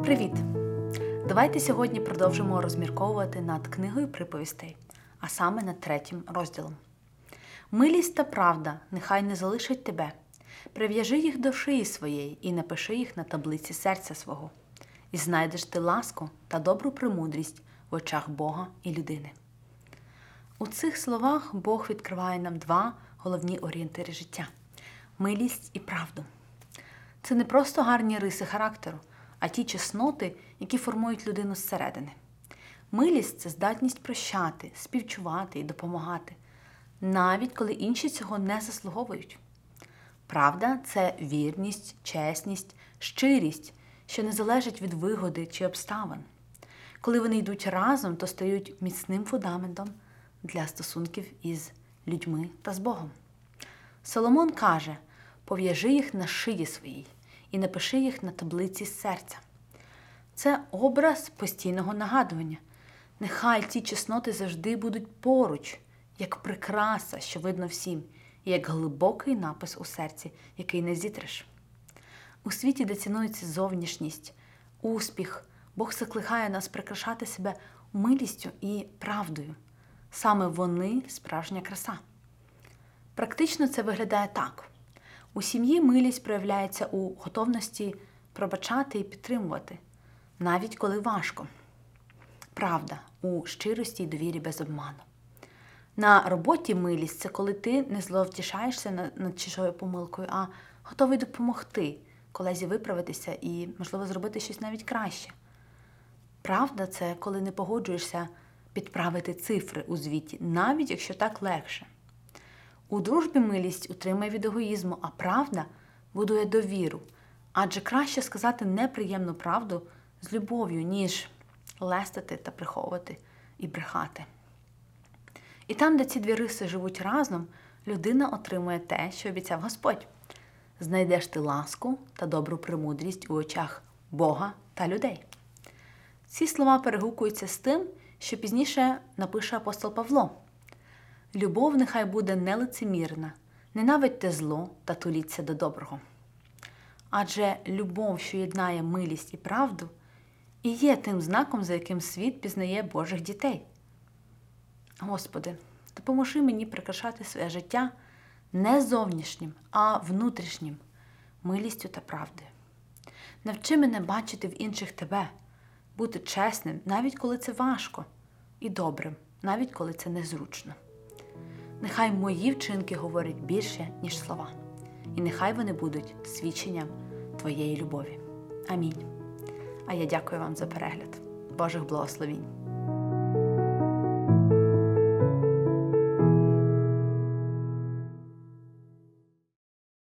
Привіт! Давайте сьогодні продовжимо розмірковувати над книгою приповістей, а саме над 3 розділом. «Милість та правда нехай не залишать тебе. Прив'яжи їх до шиї своєї і напиши їх на таблиці серця свого. І знайдеш ти ласку та добру премудрість в очах Бога і людини». У цих словах Бог відкриває нам 2 головні орієнтири життя – милість і правду. Це не просто гарні риси характеру, а ті чесноти, які формують людину зсередини. Милість – це здатність прощати, співчувати і допомагати, навіть коли інші цього не заслуговують. Правда – це вірність, чесність, щирість, що не залежить від вигоди чи обставин. Коли вони йдуть разом, то стають міцним фундаментом для стосунків із людьми та з Богом. Соломон каже: «Пов'яжи їх на шиї своїй і напиши їх на таблиці серця». Це образ постійного нагадування. Нехай ці чесноти завжди будуть поруч, як прикраса, що видно всім, і як глибокий напис у серці, який не зітреш. У світі, де цінується зовнішність, успіх, Бог закликає нас прикрашати себе милістю і правдою. Саме вони – справжня краса. Практично це виглядає так. У сім'ї милість проявляється у готовності пробачати і підтримувати, навіть коли важко. Правда – у щирості і довірі без обману. На роботі милість – це коли ти не зловтішаєшся над чужою помилкою, а готовий допомогти колезі виправитися і, можливо, зробити щось навіть краще. Правда – це коли не погоджуєшся підправити цифри у звіті, навіть якщо так легше. У дружбі милість утримує від егоїзму, а правда будує довіру. Адже краще сказати неприємну правду з любов'ю, ніж лестити та приховувати і брехати. І там, де ці 2 риси живуть разом, людина отримує те, що обіцяв Господь. Знайдеш ти ласку та добру премудрість у очах Бога та людей. Ці слова перегукуються з тим, що пізніше напише апостол Павло. «Любов нехай буде нелицемірна, ненавидьте зло та туліться до доброго». Адже любов, що єднає милість і правду, і є тим знаком, за яким світ пізнає Божих дітей. Господи, допоможи мені прикрашати своє життя не зовнішнім, а внутрішнім, милістю та правдою. Навчи мене бачити в інших Тебе, бути чесним, навіть коли це важко, і добрим, навіть коли це незручно. Нехай мої вчинки говорять більше, ніж слова. І нехай вони будуть свідченням Твоєї любові. Амінь. А я дякую вам за перегляд. Божих благословінь.